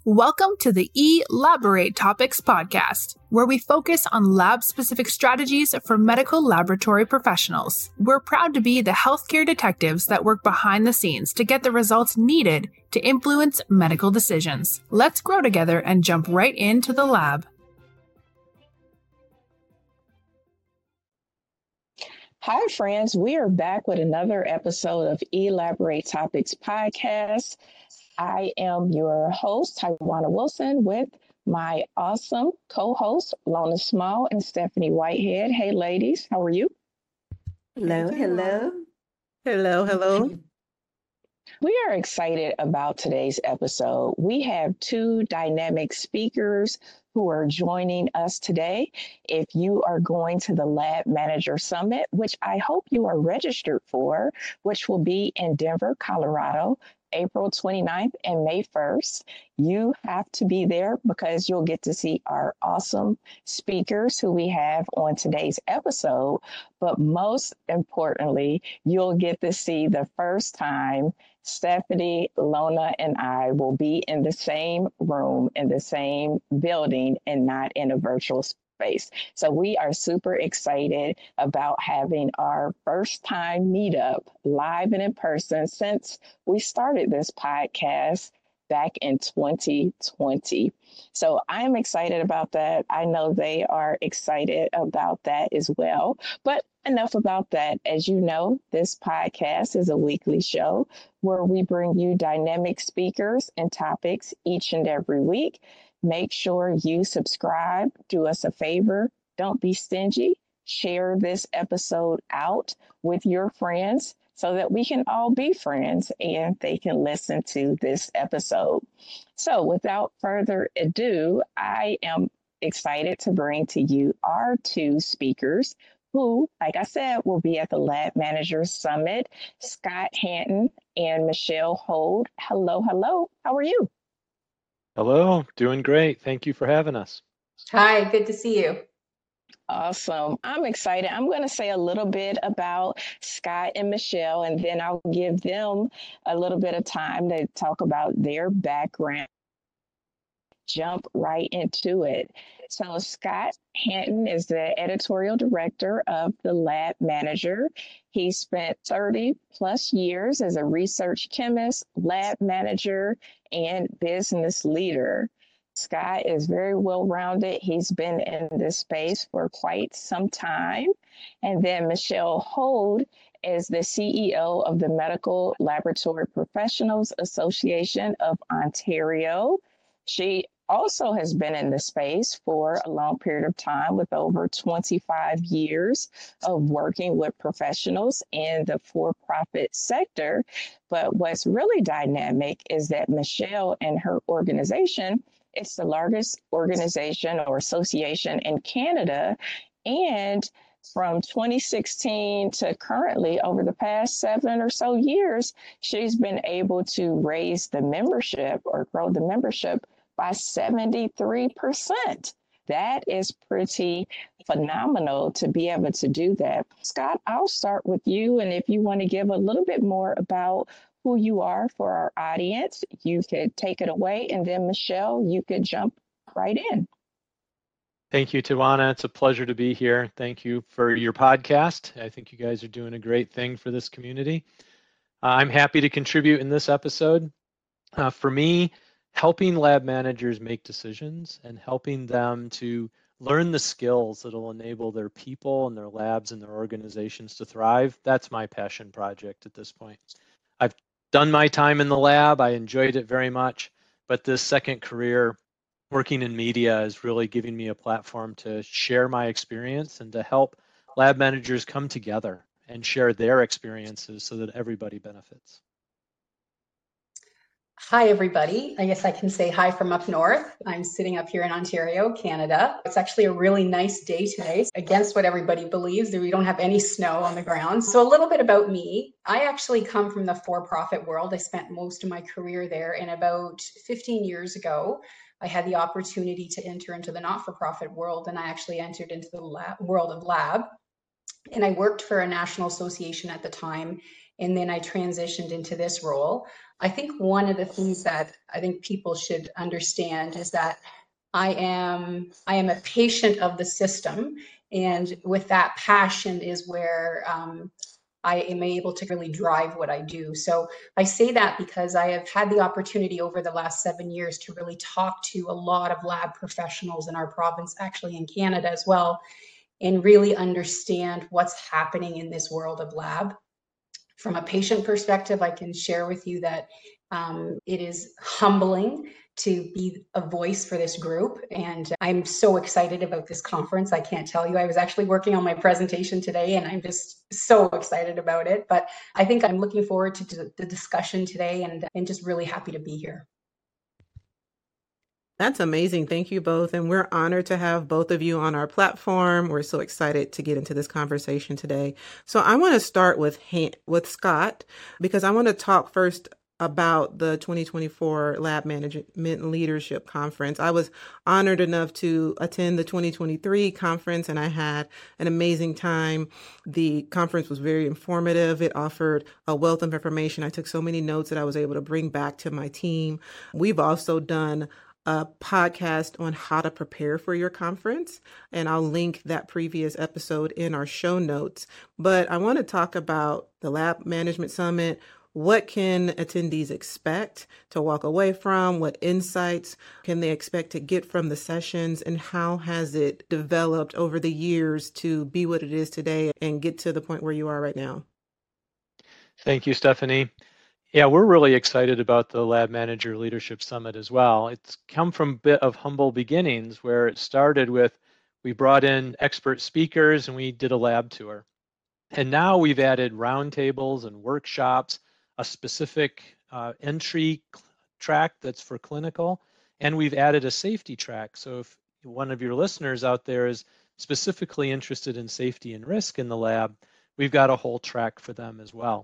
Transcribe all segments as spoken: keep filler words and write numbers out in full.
Welcome to the Elaborate Topics podcast, where we focus on lab-specific strategies for medical laboratory professionals. We're proud to be the healthcare detectives that work behind the scenes to get the results needed to influence medical decisions. Let's grow together and jump right into the lab. Hi, friends. We are back with another episode of Elaborate Topics podcast. I am your host, Tawana Wilson, with my awesome co-hosts, Lona Small and Stephanie Whitehead. Hey, ladies, how are you? Hello, hello. Hello, hello. We are excited about today's episode. We have two dynamic speakers who are joining us today. If you are going to the Lab Manager Summit, which I hope you are registered for, which will be in Denver, Colorado, April twenty-ninth and May first, you have to be there because you'll get to see our awesome speakers who we have on today's episode. But most importantly, you'll get to see the first time Stephanie, Lona, and I will be in the same room, in the same building, and not in a virtual space. So we are super excited about having our first time meetup live and in person since we started this podcast back in twenty twenty. So I'm excited about that. I know they are excited about that as well. But enough about that. As you know, this podcast is a weekly show where we bring you dynamic speakers and topics each and every week. Make sure you subscribe. Do us a favor. Don't be stingy. Share this episode out with your friends so that we can all be friends and they can listen to this episode. So without further ado, I am excited to bring to you our two speakers who, like I said, will be at the Lab Manager Summit, Scott Hanton and Michelle Hold. Hello, hello. How are you? Hello, doing great. Thank you for having us. Hi, good to see you. Awesome. I'm excited. I'm going to say a little bit about Scott and Michelle, and then I'll give them a little bit of time to talk about their background. Jump right into it. So Scott Hanton is the editorial director of the Lab Manager. He spent thirty plus years as a research chemist, lab manager, and business leader. Scott is very well-rounded. He's been in this space for quite some time. And then Michelle Hold is the C E O of the Medical Laboratory Professionals Association of Ontario. She also has been in the space for a long period of time with over twenty-five years of working with professionals in the for-profit sector. But what's really dynamic is that Michelle and her organization, it's the largest organization or association in Canada. And from twenty sixteen to currently, over the past seven or so years, she's been able to raise the membership or grow the membership by seventy-three percent. That is pretty phenomenal to be able to do that. Scott, I'll start with you. And if you want to give a little bit more about who you are for our audience, you could take it away. And then Michelle, you could jump right in. Thank you, Tawana. It's a pleasure to be here. Thank you for your podcast. I think you guys are doing a great thing for this community. Uh, I'm happy to contribute in this episode. Uh, for me, helping lab managers make decisions and helping them to learn the skills that will enable their people and their labs and their organizations to thrive, that's my passion project at this point. I've done my time in the lab. I enjoyed it very much, but this second career working in media is really giving me a platform to share my experience and to help lab managers come together and share their experiences so that everybody benefits. Hi, everybody. I guess I can say hi from up north. I'm sitting up here in Ontario, Canada. It's actually a really nice day today, against what everybody believes, that we don't have any snow on the ground. So a little bit about me. I actually come from the for-profit world. I spent most of my career there, and about fifteen years ago, I had the opportunity to enter into the not-for-profit world, and I actually entered into the lab, world of lab. And I worked for a national association at the time, and then I transitioned into this role. I think one of the things that I think people should understand is that I am I am a patient of the system, and with that passion is where um, I am able to really drive what I do. So I say that because I have had the opportunity over the last seven years to really talk to a lot of lab professionals in our province, actually in Canada as well, and really understand what's happening in this world of lab. From a patient perspective, I can share with you that um, it is humbling to be a voice for this group. And I'm so excited about this conference. I can't tell you. I was actually working on my presentation today, and I'm just so excited about it. But I think I'm looking forward to the discussion today, and, and just really happy to be here. That's amazing. Thank you both. And we're honored to have both of you on our platform. We're so excited to get into this conversation today. So I want to start with with Scott, because I want to talk first about the twenty twenty-four Lab Management Leadership Conference. I was honored enough to attend the twenty twenty-three conference, and I had an amazing time. The conference was very informative. It offered a wealth of information. I took so many notes that I was able to bring back to my team. We've also done a podcast on how to prepare for your conference, and I'll link that previous episode in our show notes. But I want to talk about the Lab Management Summit. What can attendees expect to walk away from? What insights can they expect to get from the sessions? And how has it developed over the years to be what it is today and get to the point where you are right now? Thank you, Stephanie. Yeah, we're really excited about the Lab Manager Leadership Summit as well. It's come from a bit of humble beginnings, where it started with, we brought in expert speakers and we did a lab tour. And now we've added roundtables and workshops, a specific uh, entry track that's for clinical, and we've added a safety track. So if one of your listeners out there is specifically interested in safety and risk in the lab, we've got a whole track for them as well.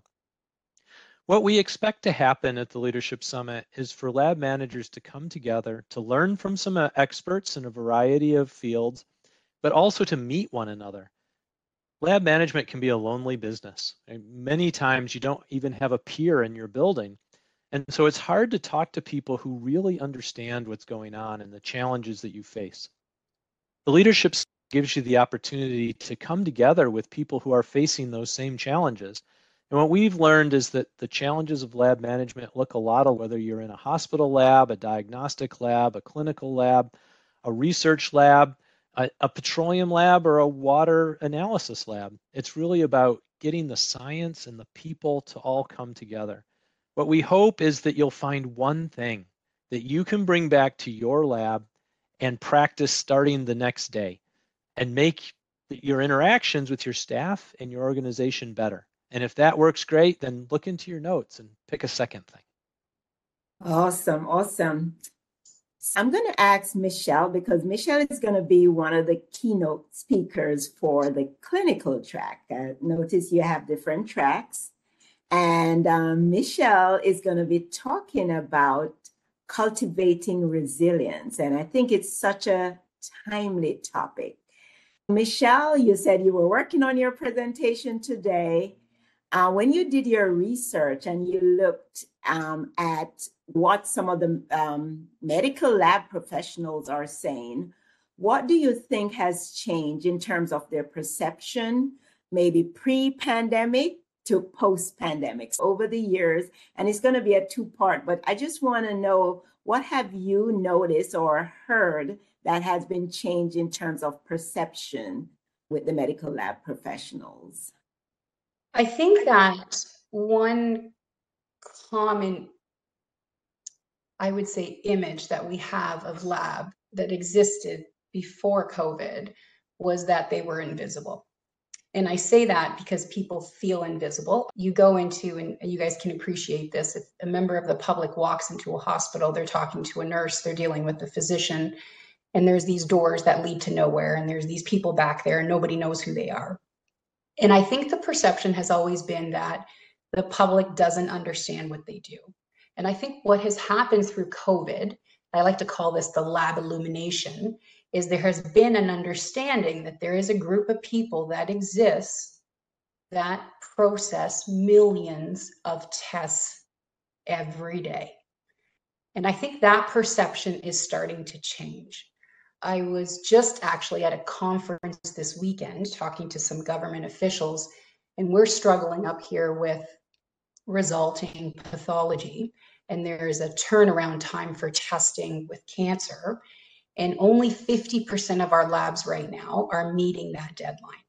What we expect to happen at the Leadership Summit is for lab managers to come together to learn from some experts in a variety of fields, but also to meet one another. Lab management can be a lonely business. Many times you don't even have a peer in your building. And so it's hard to talk to people who really understand what's going on and the challenges that you face. The Leadership Summit gives you the opportunity to come together with people who are facing those same challenges. And what we've learned is that the challenges of lab management look a lot of whether you're in a hospital lab, a diagnostic lab, a clinical lab, a research lab, a, a petroleum lab, or a water analysis lab. It's really about getting the science and the people to all come together. What we hope is that you'll find one thing that you can bring back to your lab and practice starting the next day, and make your interactions with your staff and your organization better. And if that works great, then look into your notes and pick a second thing. Awesome, awesome. I'm going to ask Michelle, because Michelle is going to be one of the keynote speakers for the clinical track. Uh, notice you have different tracks. And um, Michelle is going to be talking about cultivating resilience. And I think it's such a timely topic. Michelle, you said you were working on your presentation today. Uh, when you did your research and you looked um, at what some of the um, medical lab professionals are saying, what do you think has changed in terms of their perception, maybe pre-pandemic to post-pandemic over the years? And it's going to be a two-part, but I just want to know, what have you noticed or heard that has been changed in terms of perception with the medical lab professionals? I think that one common, I would say, image that we have of lab that existed before COVID was that they were invisible. And I say that because people feel invisible. You go into, and you guys can appreciate this, if a member of the public walks into a hospital, they're talking to a nurse, they're dealing with the physician, and there's these doors that lead to nowhere, and there's these people back there, and nobody knows who they are. And I think the perception has always been that the public doesn't understand what they do. And I think what has happened through COVID, I like to call this the lab illumination, is there has been an understanding that there is a group of people that exists that process millions of tests every day. And I think that perception is starting to change. I was just actually at a conference this weekend talking to some government officials, and we're struggling up here with resulting pathology. And there's a turnaround time for testing with cancer. And only fifty percent of our labs right now are meeting that deadline.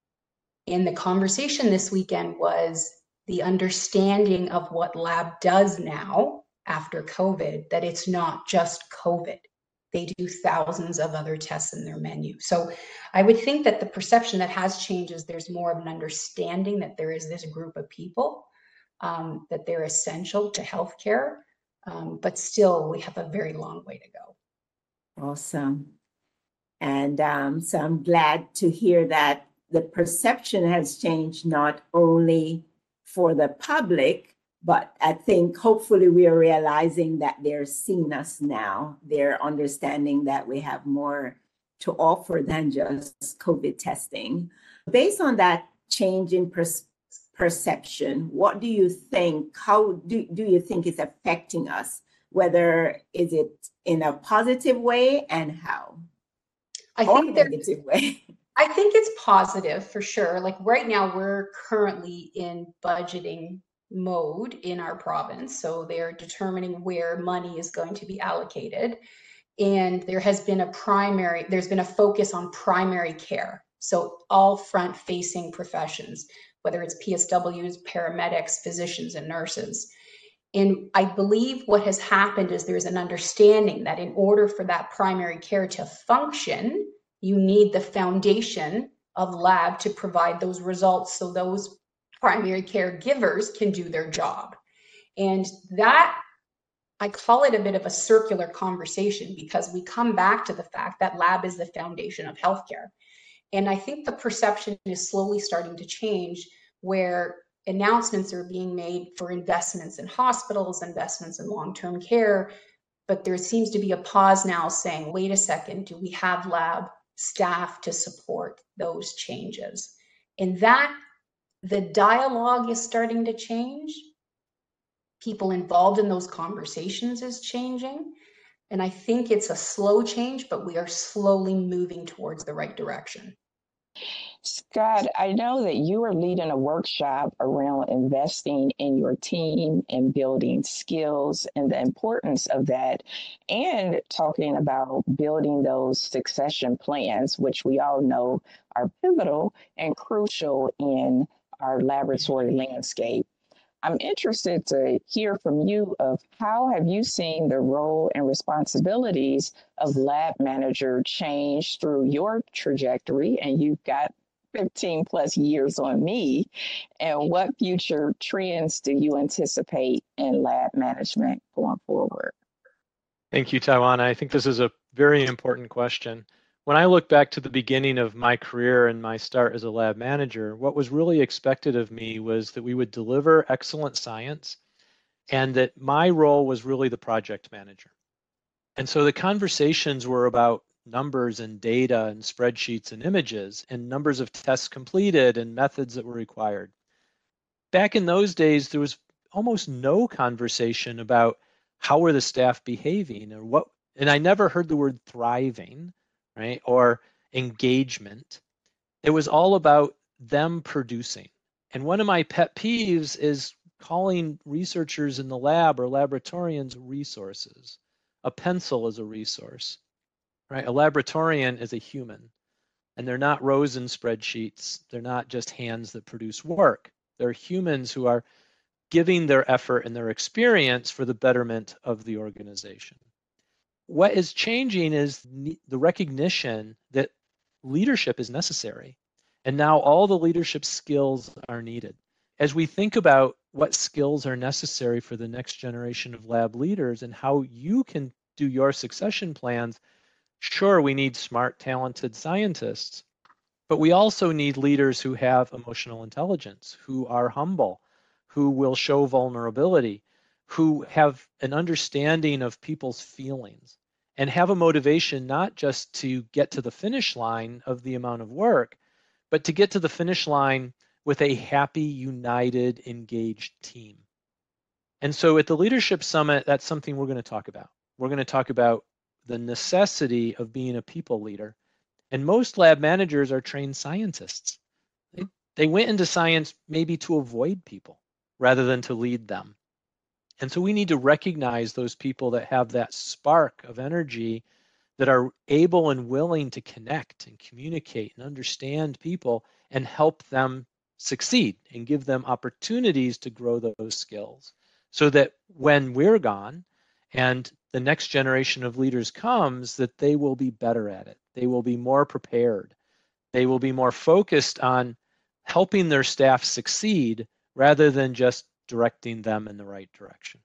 And the conversation this weekend was the understanding of what lab does now after COVID, that it's not just COVID. They do thousands of other tests in their menu. So I would think that the perception that has changed is there's more of an understanding that there is this group of people, um, that they're essential to healthcare, um, but still we have a very long way to go. Awesome. And um, so I'm glad to hear that the perception has changed, not only for the public, but I think hopefully we are realizing that they're seeing us now. They're understanding that we have more to offer than just COVID testing. Based on that change in per- perception, what do you think, how do, do you think it's affecting us? Whether is it in a positive way and how? I or think negative way. I think it's positive for sure. Like right now, we're currently in budgeting mode in our province. So they're determining where money is going to be allocated. And there has been a primary, there's been a focus on primary care. So all front facing professions, whether it's P S Ws, paramedics, physicians, and nurses. And I believe what has happened is there's an understanding that in order for that primary care to function, you need the foundation of lab to provide those results so those primary care givers can do their job. And that, I call it a bit of a circular conversation because we come back to the fact that lab is the foundation of healthcare. And I think the perception is slowly starting to change where announcements are being made for investments in hospitals, investments in long-term care, but there seems to be a pause now saying, wait a second, do we have lab staff to support those changes? And that the dialogue is starting to change. People involved in those conversations is changing. And I think it's a slow change, but we are slowly moving towards the right direction. Scott, I know that you are leading a workshop around investing in your team and building skills and the importance of that, and talking about building those succession plans, which we all know are pivotal and crucial in our laboratory landscape. I'm interested to hear from you of how have you seen the role and responsibilities of lab manager change through your trajectory, and you've got fifteen plus years on me, and what future trends do you anticipate in lab management going forward? Thank you, Tawana. I think this is a very important question. When I look back to the beginning of my career and my start as a lab manager, what was really expected of me was that we would deliver excellent science and that my role was really the project manager. And so the conversations were about numbers and data and spreadsheets and images and numbers of tests completed and methods that were required. Back in those days, there was almost no conversation about how were the staff behaving or what, and I never heard the word thriving, right, or engagement. It was all about them producing. And one of my pet peeves is calling researchers in the lab or laboratorians resources. A pencil is a resource. Right? A laboratorian is a human, and they're not rows in spreadsheets. They're not just hands that produce work. They're humans who are giving their effort and their experience for the betterment of the organization. What is changing is the recognition that leadership is necessary, and now all the leadership skills are needed. As we think about what skills are necessary for the next generation of lab leaders and how you can do your succession plans, sure, we need smart, talented scientists, but we also need leaders who have emotional intelligence, who are humble, who will show vulnerability, who have an understanding of people's feelings, and have a motivation not just to get to the finish line of the amount of work, but to get to the finish line with a happy, united, engaged team. And so at the Leadership Summit, that's something we're going to talk about. We're going to talk about the necessity of being a people leader. And most lab managers are trained scientists. They, they went into science maybe to avoid people rather than to lead them. And so we need to recognize those people that have that spark of energy, that are able and willing to connect and communicate and understand people and help them succeed and give them opportunities to grow those skills, so that when we're gone and the next generation of leaders comes, that they will be better at it. They will be more prepared. They will be more focused on helping their staff succeed rather than just directing them in the right direction.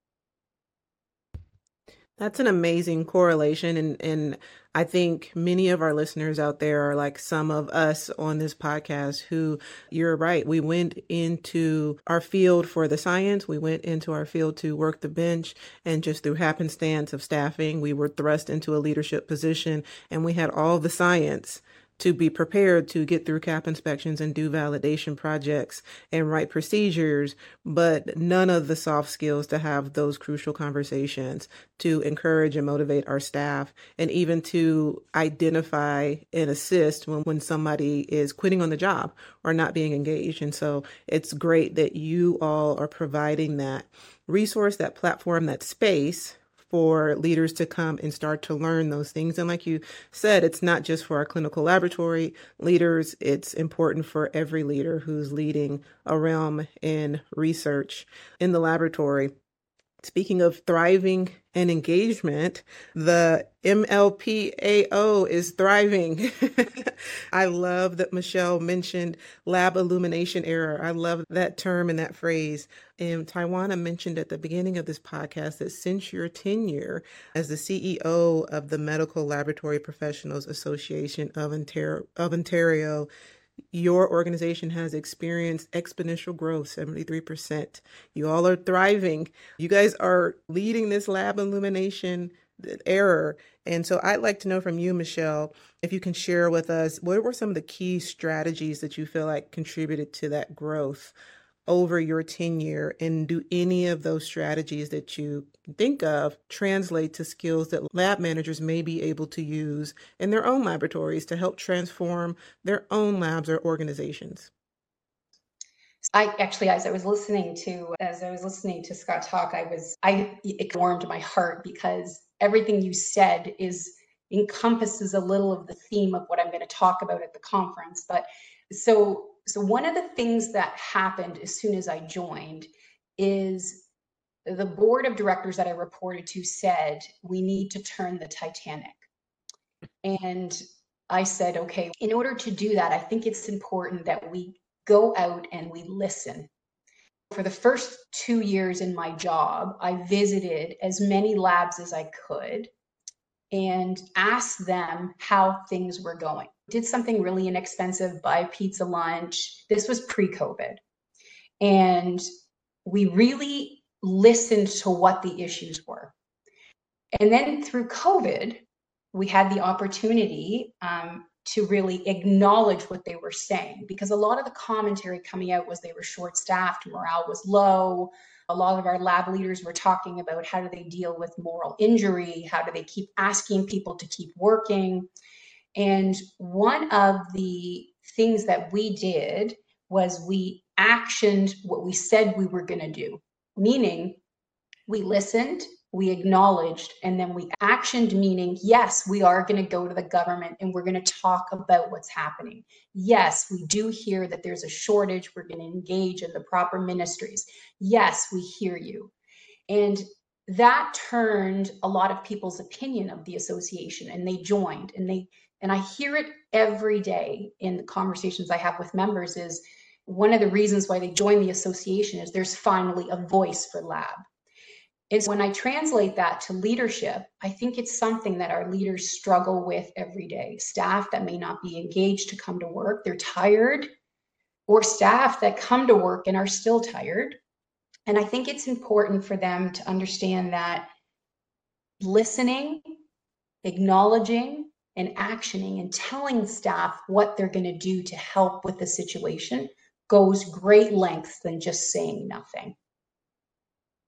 That's an amazing correlation. And, and I think many of our listeners out there are like some of us on this podcast who, you're right, we went into our field for the science. We went into our field to work the bench, and just through happenstance of staffing, we were thrust into a leadership position, and we had all the science to be prepared to get through C A P inspections and do validation projects and write procedures, but none of the soft skills to have those crucial conversations, to encourage and motivate our staff, and even to identify and assist when, when somebody is quitting on the job or not being engaged. And so it's great that you all are providing that resource, that platform, that space for leaders to come and start to learn those things. And like you said, it's not just for our clinical laboratory leaders. It's important for every leader who's leading a realm in research in the laboratory. Speaking of thriving and engagement, the M L P A O is thriving. I love that Michelle mentioned lab illumination error. I love that term and that phrase. And Tawana mentioned at the beginning of this podcast that since your tenure as the C E O of the Medical Laboratory Professionals Association of Ontario, of Ontario, your organization has experienced exponential growth, seventy-three percent. You all are thriving. You guys are leading this lab illumination error. And so I'd like to know from you, Michelle, if you can share with us, what were some of the key strategies that you feel like contributed to that growth over your tenure? And do any of those strategies that you think of translate to skills that lab managers may be able to use in their own laboratories to help transform their own labs or organizations? I actually, as I was listening to, as I was listening to Scott talk, I was, I, it warmed my heart, because everything you said is encompasses a little of the theme of what I'm going to talk about at the conference. But so, so one of the things that happened as soon as I joined is the board of directors that I reported to said, we need to turn the Titanic. And I said, okay, in order to do that, I think it's important that we go out and we listen. For the first two years in my job, I visited as many labs as I could and asked them how things were going. Did something really inexpensive, buy pizza lunch. This was pre-COVID. And we really listened to what the issues were. And then through COVID, we had the opportunity um, to really acknowledge what they were saying, because a lot of the commentary coming out was they were short-staffed, morale was low. A lot of our lab leaders were talking about how do they deal with moral injury, how do they keep asking people to keep working. And one of the things that we did was we actioned what we said we were going to do, meaning we listened, we acknowledged, and then we actioned, meaning, yes, we are going to go to the government and we're going to talk about what's happening. Yes, we do hear that there's a shortage. We're going to engage in the proper ministries. Yes, we hear you. And that turned a lot of people's opinion of the association, and they joined. And they and I hear it every day in the conversations I have with members, is one of the reasons why they join the association is there's finally a voice for lab. And when I translate that to leadership, I think it's something that our leaders struggle with every day. Staff that may not be engaged to come to work, they're tired, or staff that come to work and are still tired. And I think it's important for them to understand that listening, acknowledging, and actioning and telling staff what they're going to do to help with the situation goes great lengths than just saying nothing.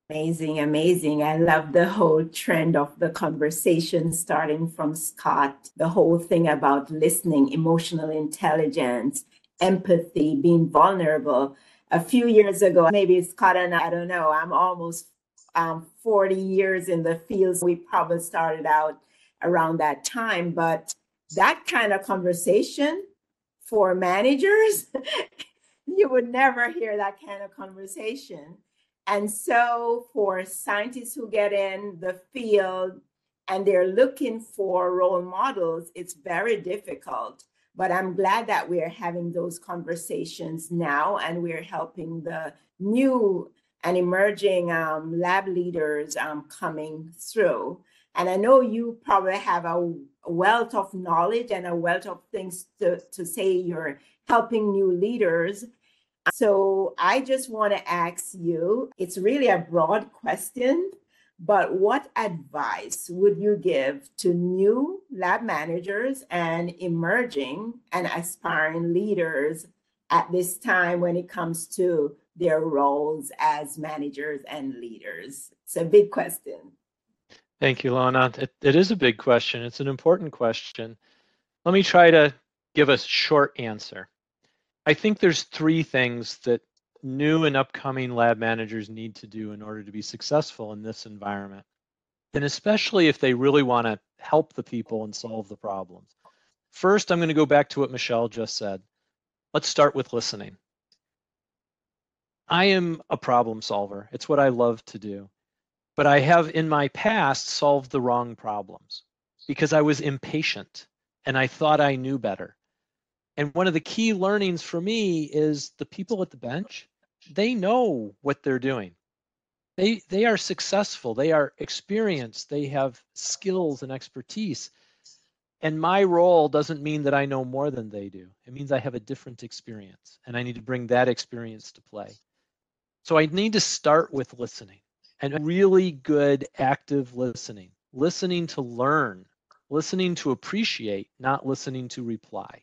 Amazing, amazing. I love the whole trend of the conversation starting from Scott, the whole thing about listening, emotional intelligence, empathy, being vulnerable. A few years ago, maybe Scott and I, I don't know, I'm almost um, forty years in the field. We probably started out around that time, but that kind of conversation for managers, you would never hear that kind of conversation. And so for scientists who get in the field and they're looking for role models, it's very difficult. But I'm glad that we're having those conversations now, and we're helping the new and emerging um, lab leaders um, coming through. And I know you probably have a wealth of knowledge and a wealth of things to, to say. You're helping new leaders. So I just want to ask you, it's really a broad question, but what advice would you give to new lab managers and emerging and aspiring leaders at this time when it comes to their roles as managers and leaders? It's a big question. Thank you, Lona. It, it is a big question. It's an important question. Let me try to give a short answer. I think there's three things that new and upcoming lab managers need to do in order to be successful in this environment, and especially if they really want to help the people and solve the problems. First, I'm going to go back to what Michelle just said. Let's start with listening. I am a problem solver. It's what I love to do. But I have in my past solved the wrong problems because I was impatient and I thought I knew better. And one of the key learnings for me is the people at the bench, they know what they're doing. They, they are successful, they are experienced, they have skills and expertise. And my role doesn't mean that I know more than they do. It means I have a different experience and I need to bring that experience to play. So I need to start with listening, and really good active listening, listening to learn, listening to appreciate, not listening to reply.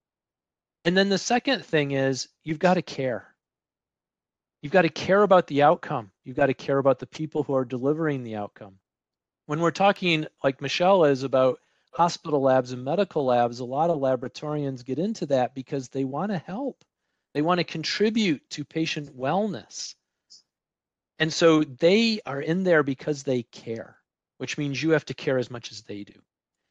And then the second thing is you've got to care. You've got to care about the outcome. You've got to care about the people who are delivering the outcome. When we're talking, like Michelle is, about hospital labs and medical labs, a lot of laboratorians get into that because they want to help. They want to contribute to patient wellness. And so they are in there because they care, which means you have to care as much as they do.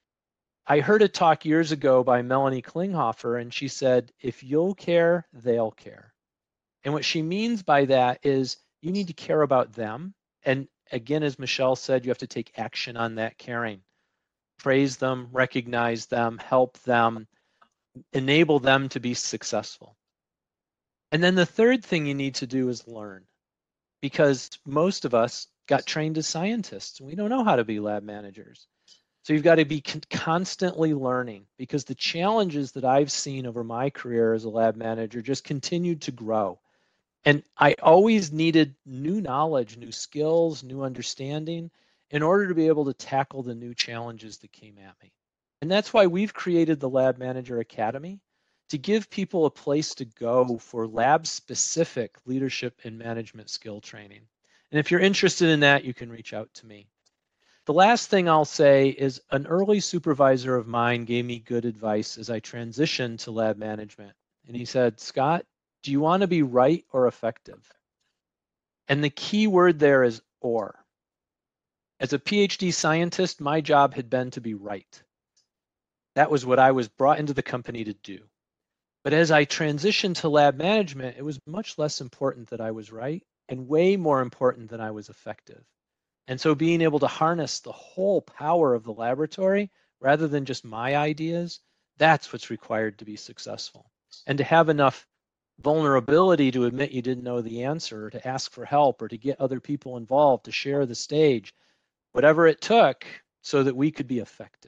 I heard a talk years ago by Melanie Klinghoffer, and she said, if you'll care, they'll care. And what she means by that is you need to care about them. And again, as Michelle said, you have to take action on that caring. Praise them, recognize them, help them, enable them to be successful. And then the third thing you need to do is learn, because most of us got trained as scientists. We don't know how to be lab managers. So you've got to be con- constantly learning, because the challenges that I've seen over my career as a lab manager just continued to grow. And I always needed new knowledge, new skills, new understanding in order to be able to tackle the new challenges that came at me. And that's why we've created the Lab Manager Academy, to give people a place to go for lab-specific leadership and management skill training. And if you're interested in that, you can reach out to me. The last thing I'll say is an early supervisor of mine gave me good advice as I transitioned to lab management. And he said, Scott, do you want to be right or effective? And the key word there is or. As a PhD scientist, my job had been to be right. That was what I was brought into the company to do. But as I transitioned to lab management, it was much less important that I was right and way more important that I was effective. And so being able to harness the whole power of the laboratory rather than just my ideas, that's what's required to be successful. And to have enough vulnerability to admit you didn't know the answer, or to ask for help, or to get other people involved, to share the stage, whatever it took so that we could be effective.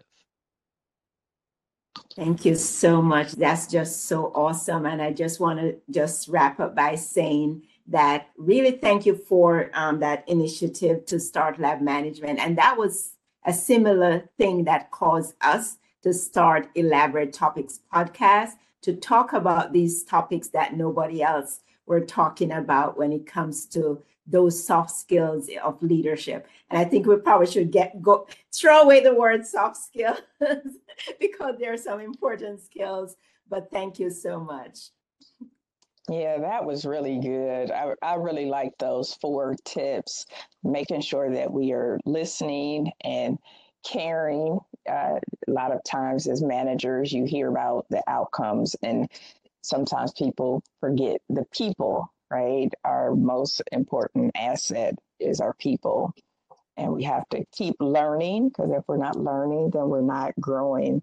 Thank you so much. That's just so awesome. And I just want to just wrap up by saying that really thank you for um, that initiative to start lab management. And that was a similar thing that caused us to start Elaborate Topics podcast, to talk about these topics that nobody else were talking about when it comes to those soft skills of leadership. And I think we probably should get go throw away the word soft skills because there are some important skills. But thank you so much. Yeah, that was really good. I, I really like those four tips, making sure that we are listening and caring. Uh, a lot of times as managers, you hear about the outcomes, and sometimes people forget the people, right? Our most important asset is our people. And we have to keep learning, because if we're not learning, then we're not growing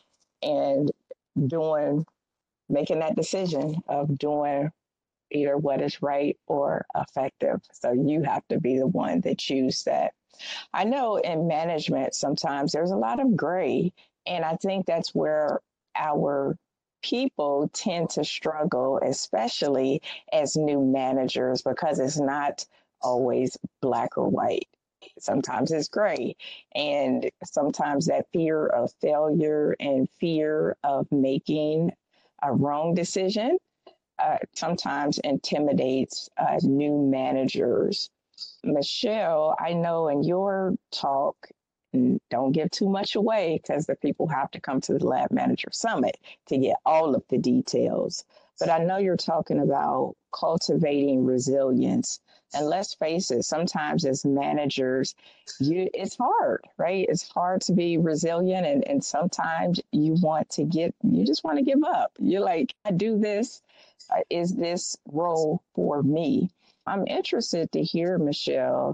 and doing, making that decision of doing either what is right or effective. So you have to be the one that choose that. I know in management, sometimes there's a lot of gray, and I think that's where our people tend to struggle, especially as new managers, because it's not always black or white. Sometimes it's gray, and sometimes that fear of failure and fear of making a wrong decision Uh, sometimes intimidates uh, new managers. Michelle, I know in your talk, don't give too much away because the people have to come to the Lab Manager Summit to get all of the details. But I know you're talking about cultivating resilience. And let's face it, sometimes as managers, you it's hard, right? It's hard to be resilient. And, and sometimes you want to get, you just want to give up. You're like, I do this. Uh, is this role for me? I'm interested to hear, Michelle,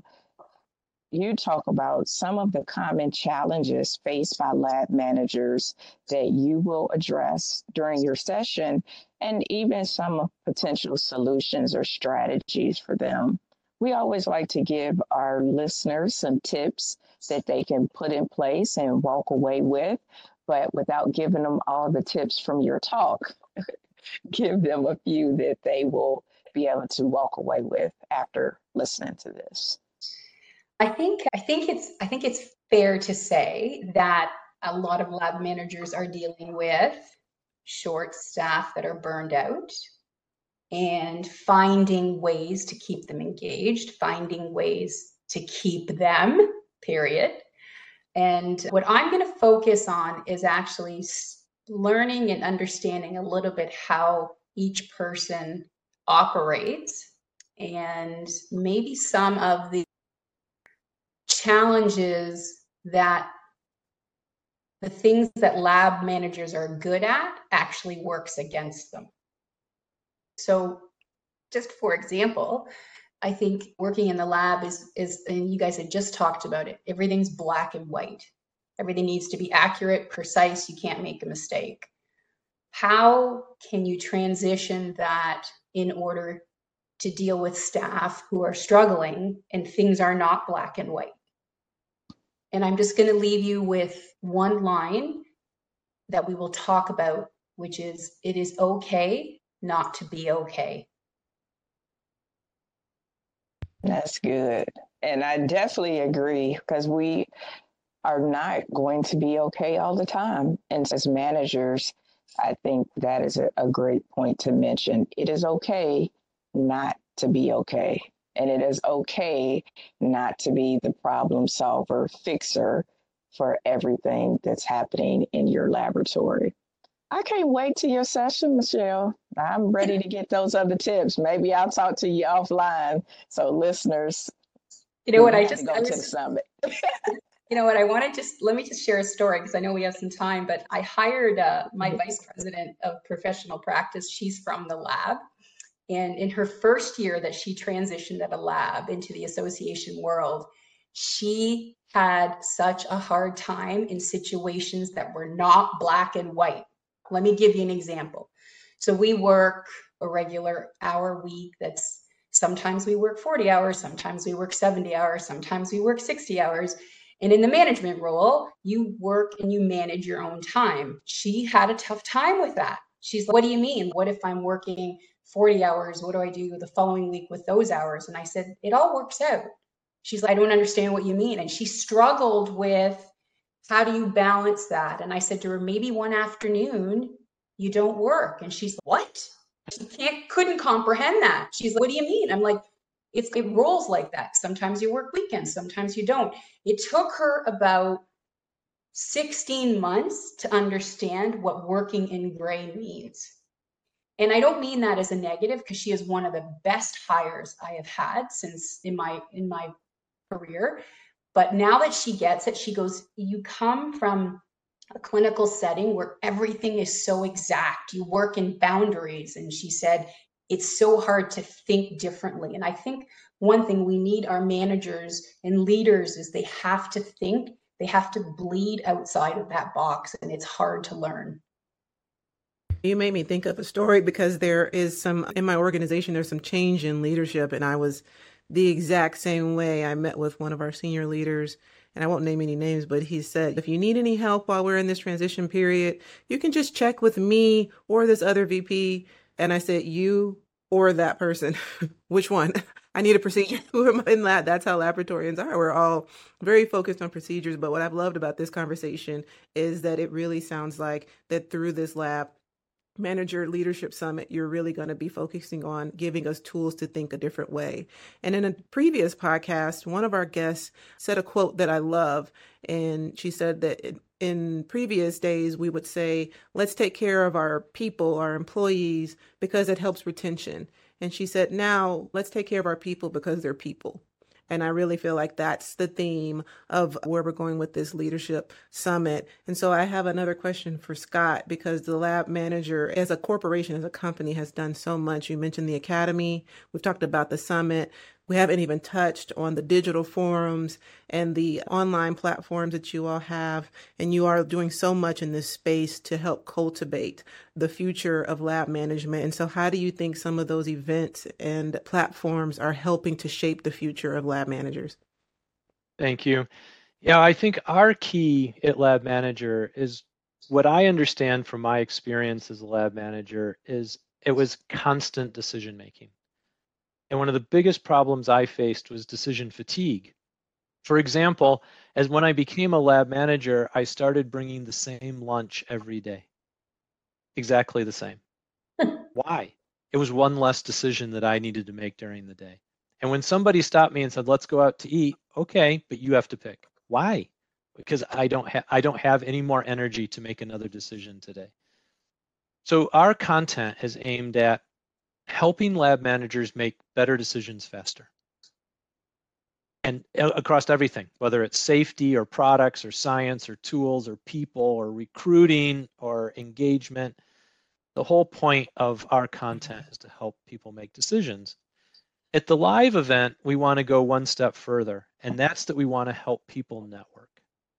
you talk about some of the common challenges faced by lab managers that you will address during your session, and even some of potential solutions or strategies for them. We always like to give our listeners some tips that they can put in place and walk away with, but without giving them all the tips from your talk, give them a few that they will be able to walk away with after listening to this. I think I think it's I think it's fair to say that a lot of lab managers are dealing with short staff that are burned out, and finding ways to keep them engaged, finding ways to keep them, period. And what I'm going to focus on is actually learning and understanding a little bit how each person operates, and maybe some of the challenges that the things that lab managers are good at actually works against them. So just for example, I think working in the lab is, is, and you guys had just talked about it, everything's black and white. Everything needs to be accurate, precise, you can't make a mistake. How can you transition that in order to deal with staff who are struggling and things are not black and white? And I'm just going to leave you with one line that we will talk about, which is, it is okay not to be okay. That's good. And I definitely agree, because we are not going to be okay all the time. And as managers, I think that is a, a great point to mention. It is okay not to be okay. And it is okay not to be the problem solver, fixer for everything that's happening in your laboratory. I can't wait to your session, Michelle. I'm ready to get those other tips. Maybe I'll talk to you offline. So listeners, you know what, I just go I was, to the summit. You know what, I want to just, let me just share a story because I know we have some time, but I hired uh, my vice president of professional practice. She's from the lab. And in her first year that she transitioned at a lab into the association world, she had such a hard time in situations that were not black and white. Let me give you an example. So we work a regular hour week. That's sometimes we work forty hours, sometimes we work seventy hours, sometimes we work sixty hours. And in the management role, you work and you manage your own time. She had a tough time with that. She's like, what do you mean? What if I'm working forty hours? What do I do the following week with those hours? And I said, it all works out. She's like, I don't understand what you mean. And she struggled with, how do you balance that? And I said to her, maybe one afternoon you don't work. And she's like, what? She can't, couldn't comprehend that. She's like, what do you mean? I'm like, It's, it rolls like that. Sometimes you work weekends, sometimes you don't. It took her about sixteen months to understand what working in gray means. And I don't mean that as a negative, because she is one of the best hires I have had since in my in my career. But now that she gets it, she goes, you come from a clinical setting where everything is so exact. You work in boundaries. And she said, it's so hard to think differently. And I think one thing we need our managers and leaders is they have to think, they have to bleed outside of that box, and it's hard to learn. You made me think of a story, because there is some, in my organization, there's some change in leadership, and I was the exact same way. I met with one of our senior leaders, and I won't name any names, but he said, if you need any help while we're in this transition period, you can just check with me or this other V P. And I said, you or that person, which one? I need a procedure. Who am I in lab? That's how laboratorians are. We're all very focused on procedures. But what I've loved about this conversation is that it really sounds like that through this lab Manager Leadership Summit, you're really going to be focusing on giving us tools to think a different way. And in a previous podcast, one of our guests said a quote that I love. And she said that in previous days, we would say, let's take care of our people, our employees, because it helps retention. And she said, now let's take care of our people because they're people. And I really feel like that's the theme of where we're going with this leadership summit. And so I have another question for Scott, because the lab manager as a corporation, as a company, has done so much. You mentioned the academy. We've talked about the summit. We haven't even touched on the digital forums and the online platforms that you all have. And you are doing so much in this space to help cultivate the future of lab management. And so how do you think some of those events and platforms are helping to shape the future of lab managers? Thank you. Yeah, I think our key at Lab Manager is, what I understand from my experience as a lab manager, is it was constant decision making. And one of the biggest problems I faced was decision fatigue. For example, as when I became a lab manager, I started bringing the same lunch every day. Exactly the same. Why? It was one less decision that I needed to make during the day. And when somebody stopped me and said, let's go out to eat, okay, but you have to pick. Why? Because I don't have I don't have any more energy to make another decision today. So our content is aimed at helping lab managers make better decisions faster. And across everything, whether it's safety or products or science or tools or people or recruiting or engagement, the whole point of our content is to help people make decisions. At the live event, we want to go one step further, and that's that we want to help people network.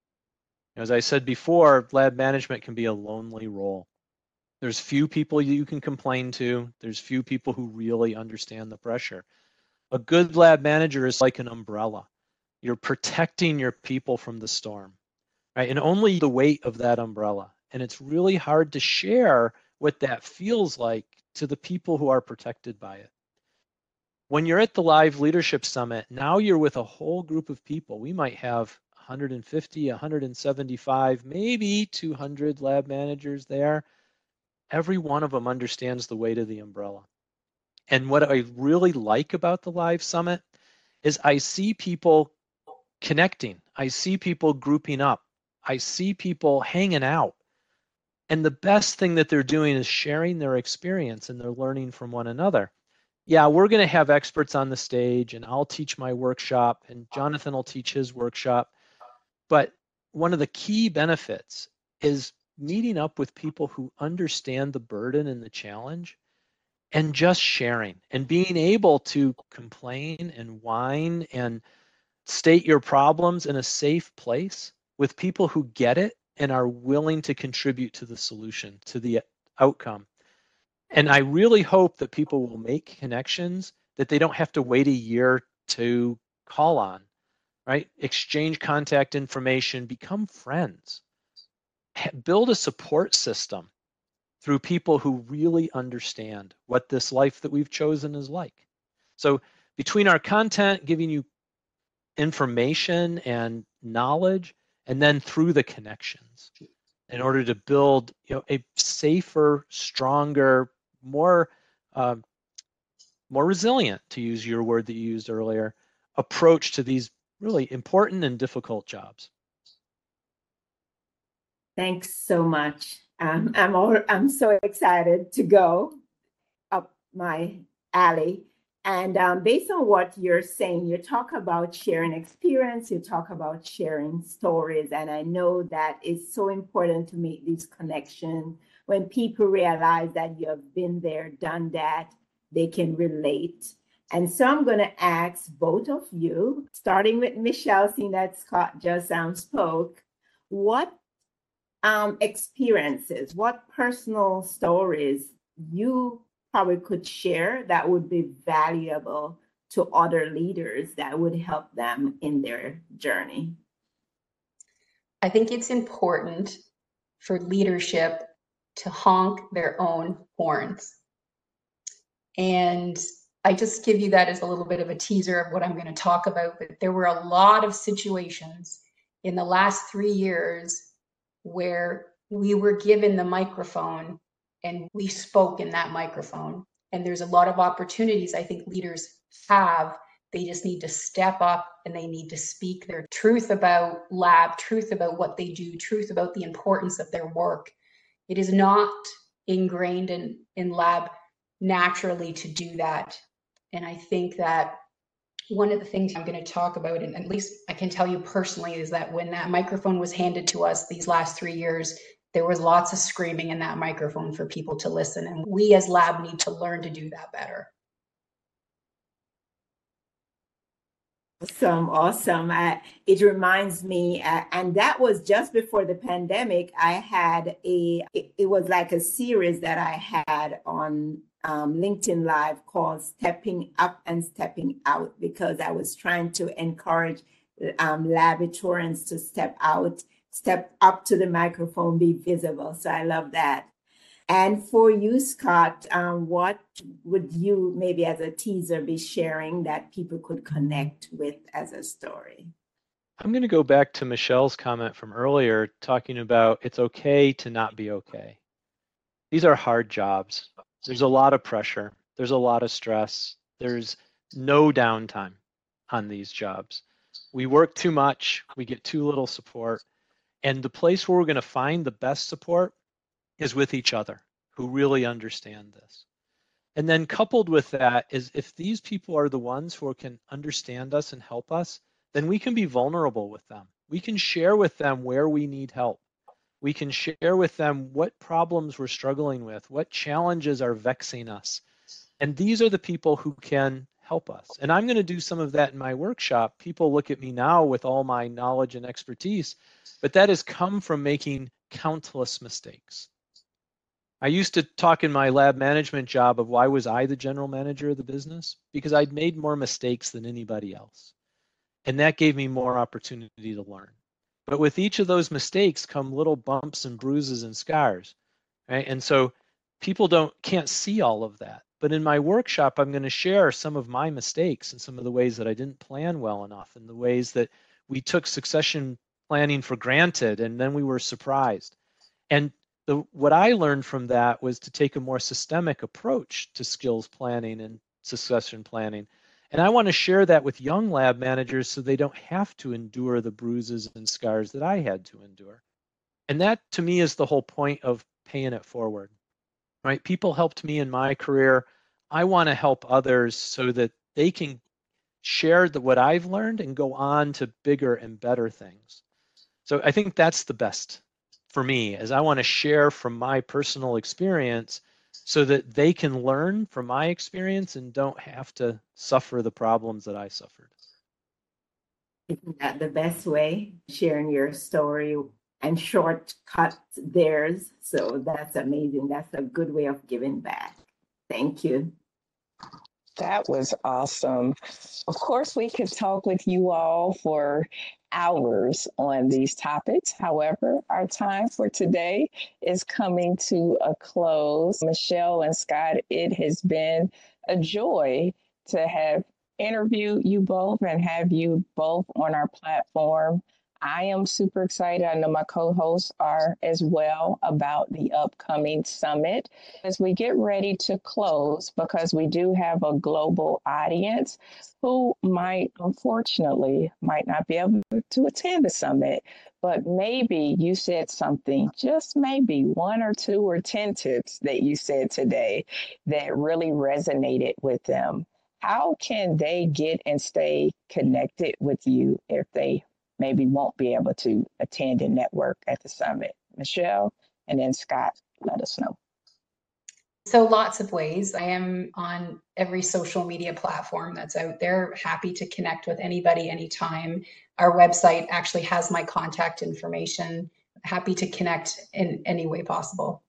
As I said before, lab management can be a lonely role. There's few people you can complain to. There's few people who really understand the pressure. A good lab manager is like an umbrella. You're protecting your people from the storm, right? And only the weight of that umbrella. And it's really hard to share what that feels like to the people who are protected by it. When you're at the Live Leadership Summit, now you're with a whole group of people. We might have one hundred fifty, one hundred seventy-five, maybe two hundred lab managers there. Every one of them understands the weight of the umbrella. And what I really like about the Live Summit is I see people connecting. I see people grouping up. I see people hanging out. And the best thing that they're doing is sharing their experience, and they're learning from one another. Yeah, we're going to have experts on the stage, and I'll teach my workshop, and Jonathan will teach his workshop. But one of the key benefits is meeting up with people who understand the burden and the challenge, and just sharing and being able to complain and whine and state your problems in a safe place with people who get it and are willing to contribute to the solution, to the outcome. And I really hope that people will make connections that they don't have to wait a year to call on, right? Exchange contact information, become friends. Build a support system through people who really understand what this life that we've chosen is like. So between our content, giving you information and knowledge, and then through the connections, in order to build, you know, a safer, stronger, more um, more resilient, to use your word that you used earlier, approach to these really important and difficult jobs. Thanks so much. Um, I'm all, I'm so excited to go up my alley. And um, based on what you're saying, you talk about sharing experience, you talk about sharing stories. And I know that it's so important to make these connections. When people realize that you have been there, done that, they can relate. And so I'm going to ask both of you, starting with Michelle, seeing that Scott just um, spoke, what um, experiences, what personal stories you probably could share that would be valuable to other leaders that would help them in their journey? I think it's important for leadership to honk their own horns. And I just give you that as a little bit of a teaser of what I'm going to talk about. But there were a lot of situations in the last three years where we were given the microphone and we spoke in that microphone. And there's a lot of opportunities I think leaders have. They just need to step up and they need to speak their truth about lab, truth about what they do, truth about the importance of their work. It is not ingrained in, in lab naturally to do that. And I think that one of the things I'm going to talk about, and at least I can tell you personally, is that when that microphone was handed to us these last three years, there was lots of screaming in that microphone for people to listen. And we as lab need to learn to do that better. Awesome, awesome. I, it reminds me, uh, and that was just before the pandemic. I had a, it, it was like a series that I had on um, LinkedIn Live called Stepping Up and Stepping Out, because I was trying to encourage um, laboratorians to step out, step up to the microphone, be visible. So I love that. And for you, Scott, um, what would you maybe as a teaser be sharing that people could connect with as a story? I'm going to go back to Michelle's comment from earlier, talking about it's okay to not be okay. These are hard jobs. There's a lot of pressure. There's a lot of stress. There's no downtime on these jobs. We work too much. We get too little support. And the place where we're going to find the best support is with each other who really understand this. And then coupled with that is if these people are the ones who can understand us and help us, then we can be vulnerable with them. We can share with them where we need help. We can share with them what problems we're struggling with, what challenges are vexing us. And these are the people who can help us. And I'm going to do some of that in my workshop. People look at me now with all my knowledge and expertise, but that has come from making countless mistakes. I used to talk in my lab management job of why was I the general manager of the business? Because I'd made more mistakes than anybody else. And that gave me more opportunity to learn. But with each of those mistakes come little bumps and bruises and scars, right? And so people don't can't see all of that. But in my workshop, I'm going to share some of my mistakes and some of the ways that I didn't plan well enough and the ways that we took succession planning for granted and then we were surprised. And the, what I learned from that was to take a more systemic approach to skills planning and succession planning. And I want to share that with young lab managers so they don't have to endure the bruises and scars that I had to endure. And that to me is the whole point of paying it forward, right? People helped me in my career. I want to help others so that they can share the, what I've learned and go on to bigger and better things. So I think that's the best for me, as I want to share from my personal experience so that they can learn from my experience and don't have to suffer the problems that I suffered. Isn't that the best way? Sharing your story and shortcut theirs. So that's amazing. That's a good way of giving back. Thank you. That was awesome. Of course, we could talk with you all for hours on these topics. However, our time for today is coming to a close. Michelle and Scott, it has been a joy to have interviewed you both and have you both on our platform. I am super excited. I know my co-hosts are as well about the upcoming summit. As we get ready to close, because we do have a global audience who might, unfortunately, might not be able to attend the summit, but maybe you said something, just maybe one or two or ten tips that you said today that really resonated with them. How can they get and stay connected with you if they maybe won't be able to attend and network at the summit? Michelle, and then Scott, let us know. So lots of ways. I am on every social media platform that's out there. Happy to connect with anybody anytime. Our website actually has my contact information. Happy to connect in any way possible.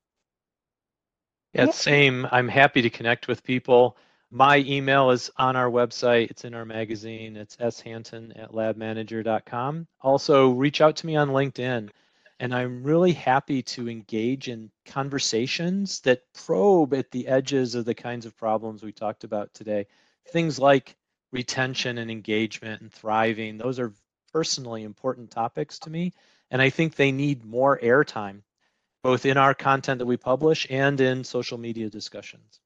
Yeah, same. I'm happy to connect with people. My email is on our website. It's in our magazine. It's s hanton at lab manager dot com. Also, reach out to me on LinkedIn. And I'm really happy to engage in conversations that probe at the edges of the kinds of problems we talked about today. Things like retention and engagement and thriving. Those are personally important topics to me. And I think they need more airtime, both in our content that we publish and in social media discussions.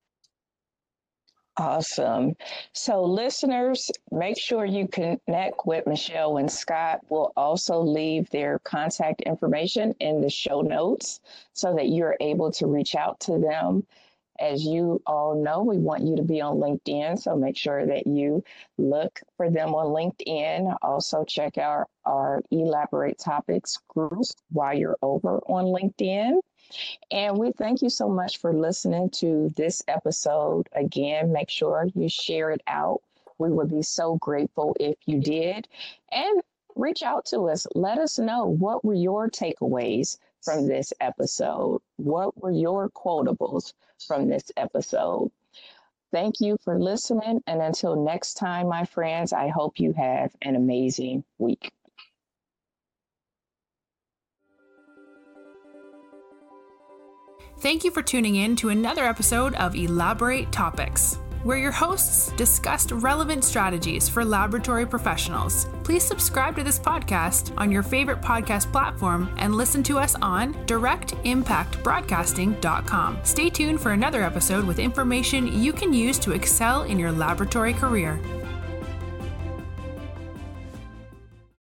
Awesome. So listeners, make sure you connect with Michelle and Scott. We'll also leave their contact information in the show notes so that you're able to reach out to them. As you all know, we want you to be on LinkedIn, so make sure that you look for them on LinkedIn. Also check out our Elaborate Topics group while you're over on LinkedIn. And we thank you so much for listening to this episode. Again, make sure you share it out. We would be so grateful if you did. And reach out to us. Let us know, what were your takeaways from this episode? What were your quotables from this episode? Thank you for listening. And until next time, my friends, I hope you have an amazing week. Thank you for tuning in to another episode of Elaborate Topics, where your hosts discussed relevant strategies for laboratory professionals. Please subscribe to this podcast on your favorite podcast platform and listen to us on direct impact broadcasting dot com. Stay tuned for another episode with information you can use to excel in your laboratory career.